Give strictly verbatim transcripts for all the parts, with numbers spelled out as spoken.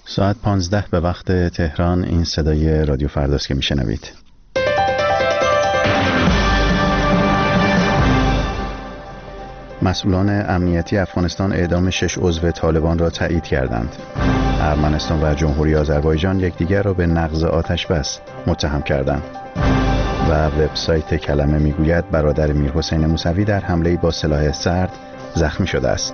ساعت پانزده به وقت تهران. این صدای رادیو فرداست که میشنوید. مسئولان امنیتی افغانستان اعدام شش عضو طالبان را تایید کردند. ارمنستان و جمهوری آذربایجان یکدیگر را به نقض آتش‌بس متهم کردند. و وبسایت کلمه میگوید برادر میرحسین موسوی در حمله‌ای با سلاح سرد زخمی شده است.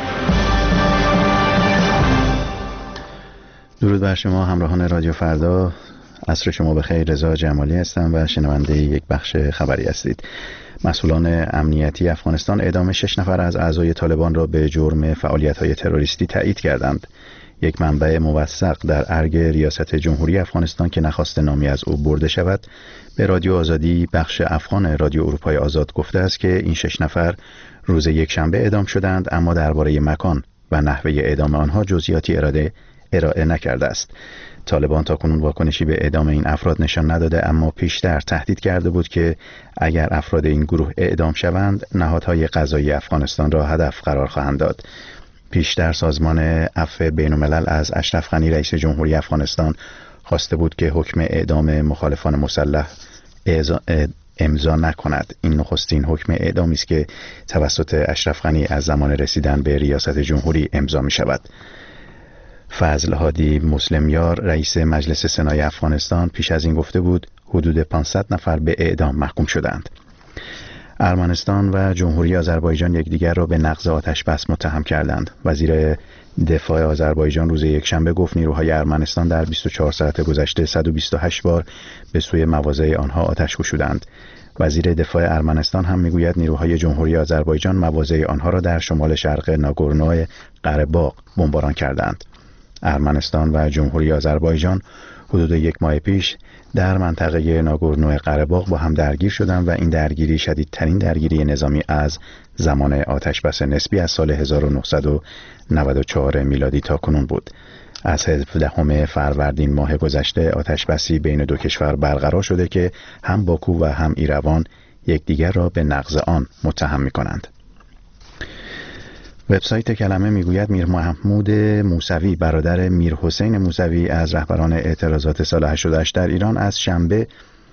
درود بر شما همراهان رادیو فردا. عصر شما بخیر. رضا جمالی هستم و شنونده یک بخش خبری هستید. مسئولان امنیتی افغانستان اعدام شش نفر از اعضای طالبان را به جرم فعالیت‌های تروریستی تایید کردند. یک منبع موثق در ارگ ریاست جمهوری افغانستان که نخواست نامی از او برده شود به رادیو آزادی بخش افغان رادیو اروپای آزاد گفته است که این شش نفر روز یکشنبه اعدام شدند، اما درباره مکان و نحوه اعدام آنها جزئیاتی اراده ارائه نکرده است. طالبان تاکنون واکنشی به اعدام این افراد نشان نداده، اما پیشتر تهدید کرده بود که اگر افراد این گروه اعدام شوند نهادهای قضایی افغانستان را هدف قرار خواهند داد. پیشتر سازمان عفو بین‌الملل از اشرف غنی رئیس جمهوری افغانستان خواسته بود که حکم اعدام مخالفان مسلح امضا نکند. این نخستین حکم اعدامی است که توسط اشرف غنی از زمان رسیدن به ریاست جمهوری امضا می شود. فضل هادی مسلمیار رئیس مجلس سنای افغانستان پیش از این گفته بود حدود پانصد نفر به اعدام محکوم شدند. ارمنستان و جمهوری آذربایجان یکدیگر را به نقض آتش‌بس متهم کردند. وزیر دفاع آذربایجان روز یکشنبه گفت نیروهای ارمنستان در بیست و چهار ساعت گذشته صد و بیست و هشت بار به سوی مواضع آنها آتش گشودند. وزیر دفاع ارمنستان هم میگوید نیروهای جمهوری آذربایجان مواضع آنها را در شمال شرق ناگورنو قره‌باغ بمباران کردند. ارمنستان و جمهوری آذربایجان حدود یک ماه پیش در منطقه ناگورنو قره‌باغ با هم درگیر شدند و این درگیری شدیدترین درگیری نظامی از زمان آتش‌بس نسبی از سال هزار و نهصد و نود و چهار میلادی تا کنون بود. از هفدهم فروردین ماه گذشته آتش‌بسی بین دو کشور برقرار شده که هم باکو و هم ایروان یکدیگر را به نقض آن متهم می‌کنند. وبسایت کلمه میگوید میر محمود موسوی برادر میرحسین موسوی از رهبران اعتراضات سال هشتاد و هشت در ایران از شنبه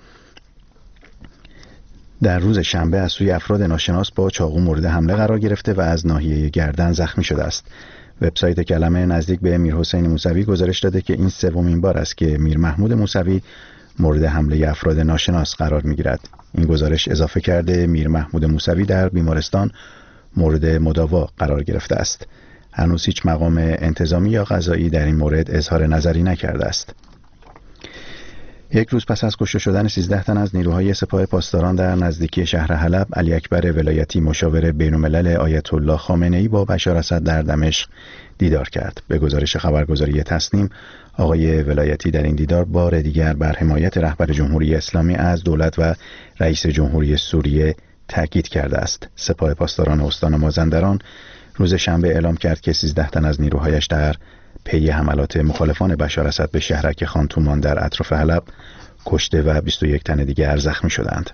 در روز شنبه از سوی افراد ناشناس با چاقو مورد حمله قرار گرفته و از ناحیه گردن زخمی شده است. وبسایت کلمه نزدیک به میرحسین موسوی گزارش داده که این سومین بار است که میر محمود موسوی مورد حمله افراد ناشناس قرار میگیرد. این گزارش اضافه کرده میر محمود موسوی در بیمارستان مورد مداوا قرار گرفته است. هنوز هیچ مقام انتظامی یا قضایی در این مورد اظهار نظری نکرده است. یک روز پس از کشته شدن سیزده تن از نیروهای سپاه پاسداران در نزدیکی شهر حلب، علی اکبر ولایتی مشاور بین‌الملل آیت الله خامنه‌ای با بشار اسد در دمشق دیدار کرد. به گزارش خبرگزاری تسنیم، آقای ولایتی در این دیدار بار دیگر بر حمایت رهبر جمهوری اسلامی از دولت و رئیس جمهوری سوریه تاکید کرده است. سپاه پاسداران استان مازندران روز شنبه اعلام کرد که سیزده تن از نیروهایش در پی حملات مخالفان بشار اسد به شهرک خانتومان در اطراف حلب کشته و بیست و یک تن دیگر زخمی شدند.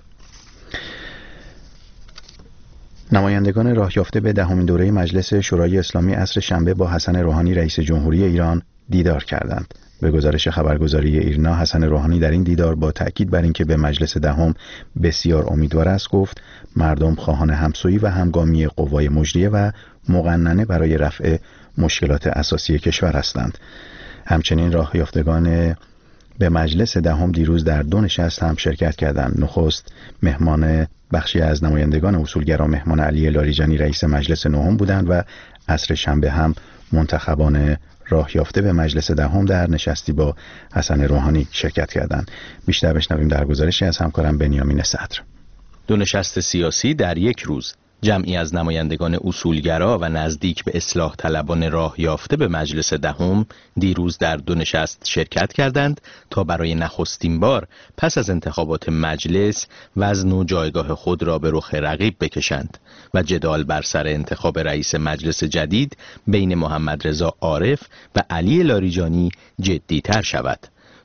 نمایندگان راه یافته به دهمین دوره مجلس شورای اسلامی عصر شنبه با حسن روحانی رئیس جمهوری ایران دیدار کردند. به گزارش خبرگزاری ایرنا، حسن روحانی در این دیدار با تأکید بر اینکه به مجلس دهم بسیار امیدوار است گفت مردم خواهان همسویی و همگامی قوای مجریه و مقننه برای رفع مشکلات اساسی کشور هستند. همچنین راه یافتگان به مجلس دهم دیروز در دو نشست هم شرکت کردند. نخست مهمان بخشی از نمایندگان اصولگرا مهمان علی لاریجانی رئیس مجلس نهم بودند و عصر شنبه هم منتخبان راه یافته به مجلس دهم در نشستی با حسن روحانی شرکت کردند. بیشتر بشنویم در گزارشی از همکارم بنیامین صدر. دو نشست سیاسی در یک روز. جمعی از نمایندگان اصولگرا و نزدیک به اصلاح طلبان راه یافته به مجلس دهم دیروز در دو نشست شرکت کردند تا برای نخستین بار پس از انتخابات مجلس وزن و جایگاه خود را به رخ رقیب بکشند و جدال بر سر انتخاب رئیس مجلس جدید بین محمد رضا عارف و علی لاریجانی جدی‌تر شود.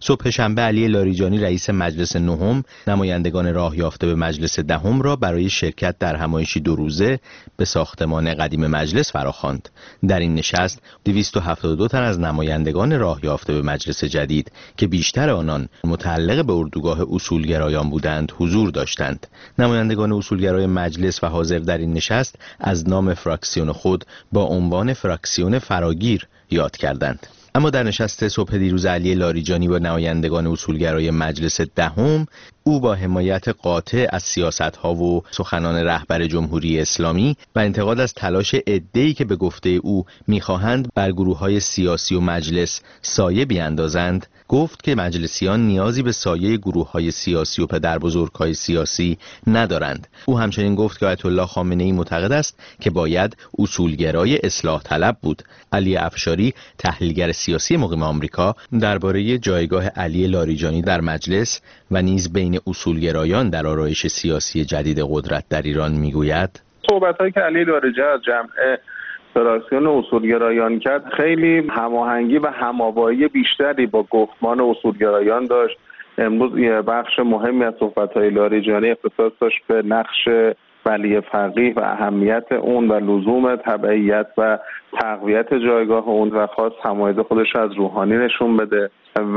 صبح شنبه علی لاریجانی رئیس مجلس نهم نمایندگان راه یافته به مجلس دهم را برای شرکت در همایشی دو روزه به ساختمان قدیم مجلس فراخواند. در این نشست دویست و هفتاد و دو تن از نمایندگان راه یافته به مجلس جدید که بیشتر آنان متعلق به اردوگاه اصولگرایان بودند حضور داشتند. نمایندگان اصولگرای مجلس و حاضر در این نشست از نام فراکسیون خود با عنوان فراکسیون فراگیر یاد کردند. اما در نشست صبح دیروز علی لاریجانی با نمایندگان اصولگرای مجلس دهم او با حمایت قاطع از سیاست‌ها و سخنان رهبر جمهوری اسلامی و انتقاد از تلاش عده‌ای که به گفته او می‌خواهند بر گروه‌های سیاسی و مجلس سایه بیاندازند، گفت که مجلسیان نیازی به سایه گروه‌های سیاسی و پدربزرگ‌های سیاسی ندارند. او همچنین گفت که آیت الله خامنه‌ای معتقد است که باید اصولگرای اصلاح طلب بود. علی افشاری، تحلیلگر سیاسی مقیم آمریکا، درباره جایگاه علی لاریجانی در مجلس و نیز بین اصولگرایان در آرایش سیاسی جدید قدرت در ایران میگوید: صحبت‌هایی که علی لاریجانی از جمع فراکسیون اصولگرایان کرد خیلی هماهنگی و هم‌آوایی بیشتری با گفتمان اصولگرایان داشت. امروز یه بخش مهمی از صحبت‌های لاریجانی اختصاص داشت به نقش ولی فقیه و اهمیت اون و لزوم تبعیت و تقویت جایگاه اون و خواست حمایت خودش از روحانی نشون بده و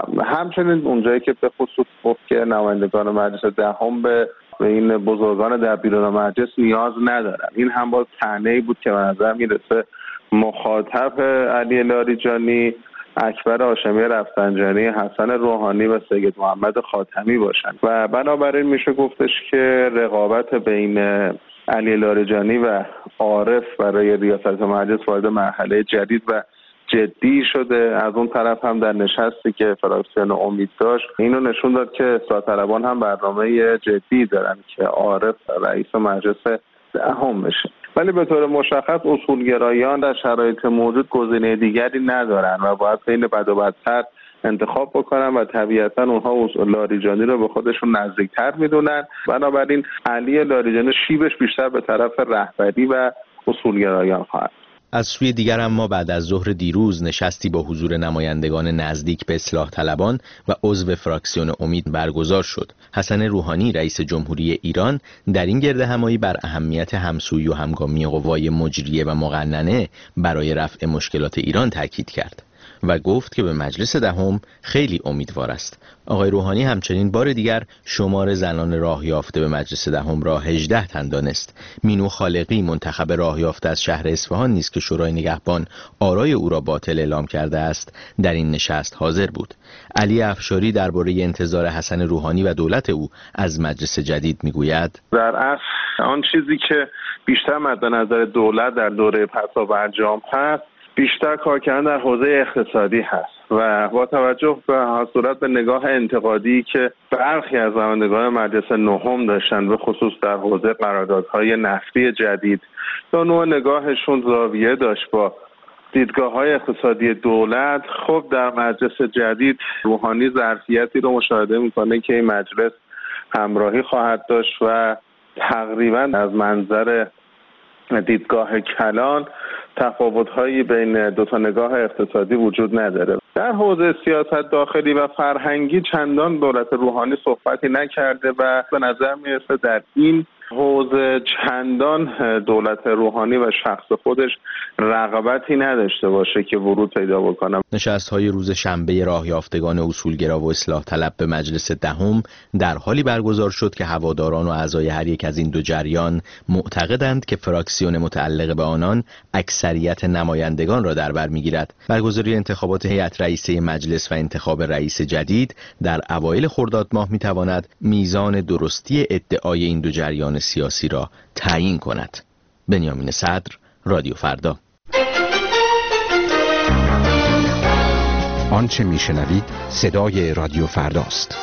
همچنین اونجایی که به خصوص گفت که نمایندگان مجلس دهم به و این بزرگان در بیرون مجلس نیاز ندارن. این هم باز طعنه‌ای بود که به نظر میرسه مخاطب علی لاریجانی اکبر هاشمی رفسنجانی، حسن روحانی و سید محمد خاتمی باشند و بنابراین میشه گفتش که رقابت بین علی لاریجانی و عارف برای ریاست مجلس وارد مرحله جدید و جدی شده. از اون طرف هم در نشستی که فراکسیون امید داشت اینو نشون داد که اصلاح طلبان هم برنامه جدی دارن که عارف رئیس مجلس دهم بشه، ولی به طور مشخص اصولگرایان در شرایط موجود گزینه دیگری ندارن و باید بین بد و بدتر انتخاب بکنن و طبیعتا اونها لاریجانی رو به خودشون نزدیکتر میدونن. بنابراین علی لاریجانی شیبش بیشتر به طرف رهبری و اصولگرایان خواهد. از سوی دیگر اما بعد از ظهر دیروز نشستی با حضور نمایندگان نزدیک به اصلاح طلبان و عضو فراکسیون امید برگزار شد. حسن روحانی رئیس جمهوری ایران در این گردهمایی بر اهمیت همسویی و همگامی قوای مجریه و مقننه برای رفع مشکلات ایران تاکید کرد و گفت که به مجلس دهم خیلی امیدوار است. آقای روحانی همچنین بار دیگر شمار زنان راه یافته به مجلس دهم را هجده تن دانست. مینو خالقی منتخب راه یافته از شهر اصفهان نیز که شورای نگهبان آرای او را باطل اعلام کرده است در این نشست حاضر بود. علی افشاری درباره انتظار حسن روحانی و دولت او از مجلس جدید میگوید: در اصل آن چیزی که بیشتر مد نظر دولت در دوره پسا برجام هست بیشتر کار کردن در حوزه اقتصادی هست و با توجه به صورت به نگاه انتقادی که برخی از نمایندگان مجلس نهم داشتن به خصوص در حوزه قراردادهای نفتی جدید، تا نوع نگاهشون زاویه داشت با دیدگاه‌های اقتصادی دولت. خب در مجلس جدید روحانی ظرفیتی رو مشاهده می‌کنه که این مجلس همراهی خواهد داشت و تقریباً از منظر دیدگاه کلان تفاوت‌هایی بین دو تا نگاه اقتصادی وجود نداره. در حوزه سیاست داخلی و فرهنگی چندان دولت روحانی صحبتی نکرده و به نظر میرسه در این حوزه چندان دولت روحانی و شخص خودش رغبتی نداشته باشه که ورود پیدا بکنه. نشست‌های روز شنبه راه یافتگان اصولگرا و اصلاح طلب به مجلس دهم در حالی برگزار شد که هواداران و اعضای هر یک از این دو جریان معتقدند که فراکسیون متعلق به آنان اکثریت نمایندگان را در بر می‌گیرد. برگزاری انتخابات هیئت رئیسه مجلس و انتخاب رئیس جدید در اوایل خرداد ماه می‌تواند میزان درستی ادعای این دو جریان سیاسی را تعیین کند. بنیامین صدر، رادیو فردا. آنچه میشنوید صدای رادیو فرداست.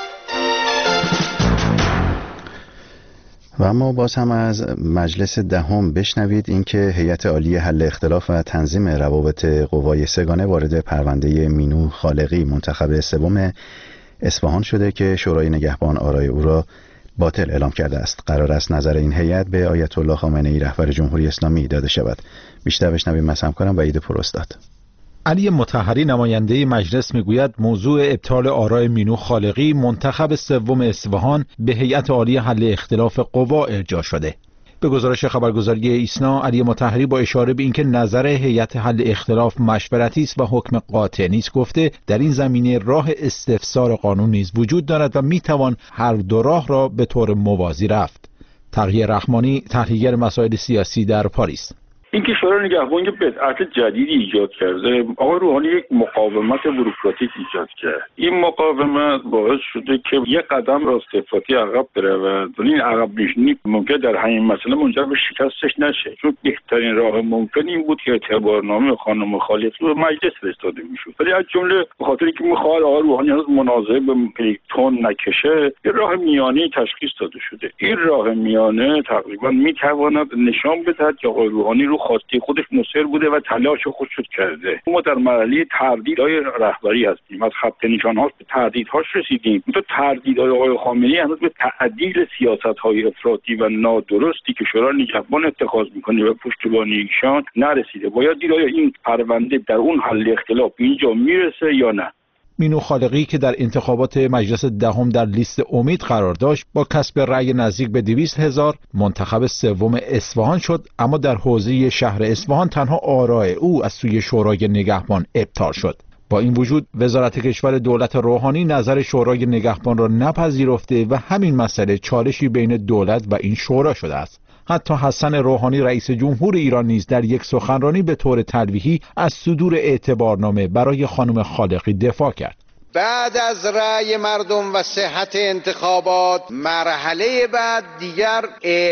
و اما باز هم از مجلس دهم بشنوید اینکه هیئت عالی حل اختلاف و تنظیم روابط قوای سگانه وارد پرونده مینو خالقی منتخب سوم اصفهان شده که شورای نگهبان آرای او را باطل اعلام کرده است. قرار است نظر این هیئت به آیت الله خامنه‌ای رهبر جمهوری اسلامی داده شود. بیشتر بشنویم از همکارم وحید پراستاد. علی مطهری نماینده مجلس میگوید موضوع ابطال آراء مینو خالقی منتخب سوم اصفهان به هیئت عالی حل اختلاف قوا ارجاع شده. به گزارش خبرگزاری ایسنا، علی مطهری با اشاره به اینکه نظر هیئت حل اختلاف مشورتی است و حکم قاطع نیست گفته در این زمینه راه استفسار قانون نیز وجود دارد و میتوان هر دو راه را به طور موازی رفت. تقی رحمانی، تحلیلگر مسائل سیاسی در پاریس: اینکه شورای نگهبان یک بدعت جدیدی ایجاد کرده، آقای روحانی یک مقاومت بوروکراتیک ایجاد کرد. این مقاومت باعث شده که یک قدم راست‌افراطی عقب برود و این عقب نشینی ممکن در همین مسئله منجر به شکستش نشه، چون بهترین راه ممکن این بود که اعتبارنامه خانم خالقی به مجلس فرستاده میشد، ولی از جمله به خاطر اینکه میخواد آقای روحانی از منازعه به پلیکتون نکشه، یه راه میانه تشخیص داده شده. این راه میانه تقریبا میتواند نشان بدهد که آقای روحانی رو خواسته خودش مصر بوده و تلاش خودش کرده. ما در مرحله تردیدهای رهبری هستیم، از خط نشان‌هاش به تردیدهاش رسیدیم. تو تردیدهای آقای خامنه‌ای هنوز به تعدیل سیاست‌های افراطی و نادرستی که شورای نگهبان اتخاذ می‌کنه و پشتیبانی ایشان نرسیده. باید دید آیا این پرونده در اون حل اختلاف اینجا میرسه یا نه. مینو خالقی که در انتخابات مجلس دهم در لیست امید قرار داشت با کسب رأی نزدیک به دویست هزار منتخب سوم اصفهان شد، اما در حوزه شهر اصفهان تنها آراء او از سوی شورای نگهبان ابطال شد. با این وجود وزارت کشور دولت روحانی نظر شورای نگهبان را نپذیرفته و همین مسئله چالشی بین دولت و این شورا شده است. حتی حسن روحانی رئیس جمهور ایران نیز در یک سخنرانی به طور تلویحی از صدور اعتبارنامه برای خانم خالقی دفاع کرد. بعد از رأی مردم و صحت انتخابات، مرحله بعد دیگر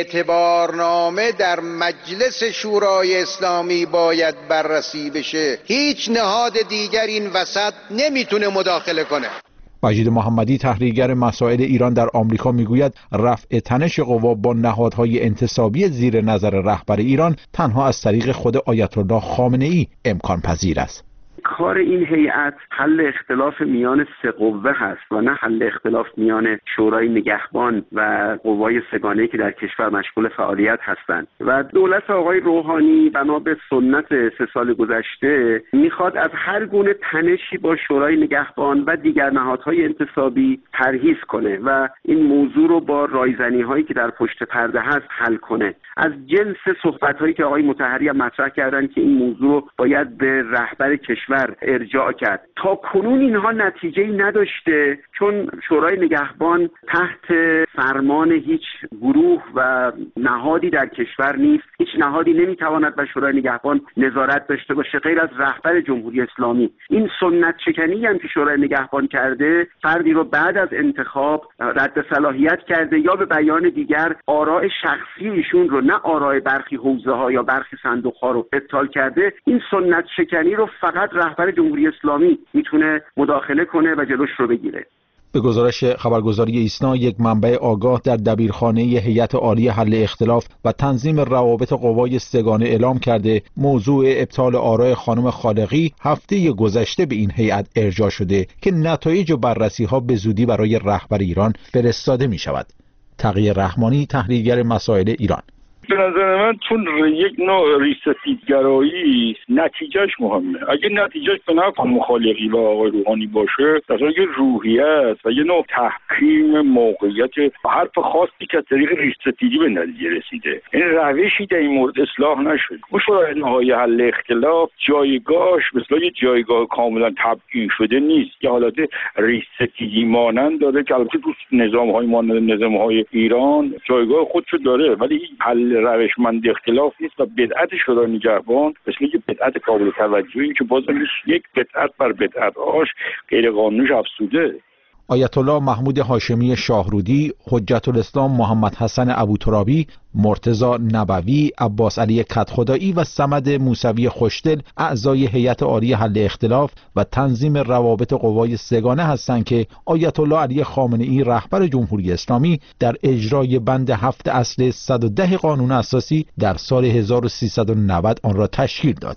اعتبارنامه در مجلس شورای اسلامی باید بررسی بشه. هیچ نهاد دیگر این وسط نمیتونه مداخله کنه. مجید محمدی، تحلیلگر مسائل ایران در آمریکا، میگوید رفع تنش قوا با نهادهای انتصابی زیر نظر رهبر ایران تنها از طریق خود آیت الله خامنه‌ای امکان پذیر است. کار این هیئت حل اختلاف میان سه قوه هست و نه حل اختلاف میان شورای نگهبان و قوای سگانه‌ای که در کشور مشغول فعالیت هستند. و دولت آقای روحانی بنا به سنت سه سال گذشته میخواد از هر گونه تنشی با شورای نگهبان و دیگر نهادهای انتصابی پرهیز کنه و این موضوع رو با رایزنی هایی که در پشت پرده هست حل کنه. از جنس صحبت هایی که آقای مطهری هم مطرح کردن که این موضوع رو باید به رهبر کشور ارجاع کرد. تا کنون اینها نتیجه‌ای نداشته، چون شورای نگهبان تحت فرمان هیچ گروه و نهادی در کشور نیست. هیچ نهادی نمیتواند بر شورای نگهبان نظارت داشته باشه غیر از رهبر جمهوری اسلامی. این سنت شکنی هم که شورای نگهبان کرده، فردی رو بعد از انتخاب رد صلاحیت کرده یا به بیان دیگر آراء شخصی ایشون رو، نه آراء برخی حوزه ها یا برخی صندوق ها رو ابطال کرده. این سنت شکنی رو فقط رهبر جمهوری اسلامی میتونه مداخله کنه و جلوش رو بگیره. به گزارش خبرگزاری ایسنا، یک منبع آگاه در دبیرخانه هیئت عالی حل اختلاف و تنظیم روابط قوای سگانه اعلام کرده موضوع ابطال آراء خانم خالقی هفته گذشته به این هیئت ارجاع شده که نتایج و بررسی‌ها به زودی برای رهبر ایران فرستاده می‌شود. تقی رحمانی، تحلیلگر مسائل ایران: به نظر من چون یک نوع ریستیگرایی نتیجهش مهمه. اگه نتیجهش به نفع مخالفی و آقای روحانی باشه، در یه روحیه و یه نوع تحکیم موقعیت حرف خاصی که از طریق ریستیگی به نتیجه رسیده، این روشی در این مورد اصلاح نشد. اون شورای نهایی حل اختلاف جایگاهش مثل یه جایگاه کاملا تبیین شده نیست، یه حالت ریستیگی مانند داره که البته تو نظام‌های مانند نظام‌های ایران جایگاه خودشو داره، ولی حل روشمند اختلاف نیست و بدعت شورای نگهبان مثل یک بدعت قابل توجهی که بازم یک بدعت بر بدعت آش غیر قانونیش افزوده. آیت الله محمود هاشمی شاهرودی، حجت الاسلام محمد حسن ابوترابی، مرتضی نبوی، عباس علی کدخدایی و صمد موسوی خوشدل اعضای هیئت عالی حل اختلاف و تنظیم روابط قوای سگانه هستند که آیت الله علی خامنه‌ای رهبر جمهوری اسلامی در اجرای بند هفت اصل صد و ده قانون اساسی در سال هزار و سیصد و نود آن را تشکیل داد.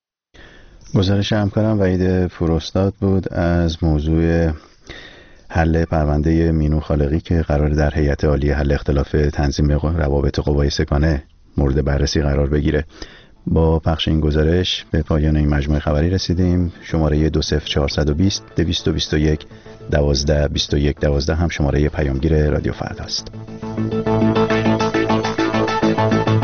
گزارش همکارم وحید پوراستاد بود از موضوع حل پرونده مینو خالقی که قرار در هیئت عالی حل اختلاف تنظیم روابط قوای سگانه مورد بررسی قرار بگیره. با پخش این گزارش به پایان این مجموعه خبری رسیدیم. شماره دو صفر چهارصد و بیست دویست و بیست و یک دوازده بیست و یک دوازده هم شماره پیامگیر رادیو فردا است.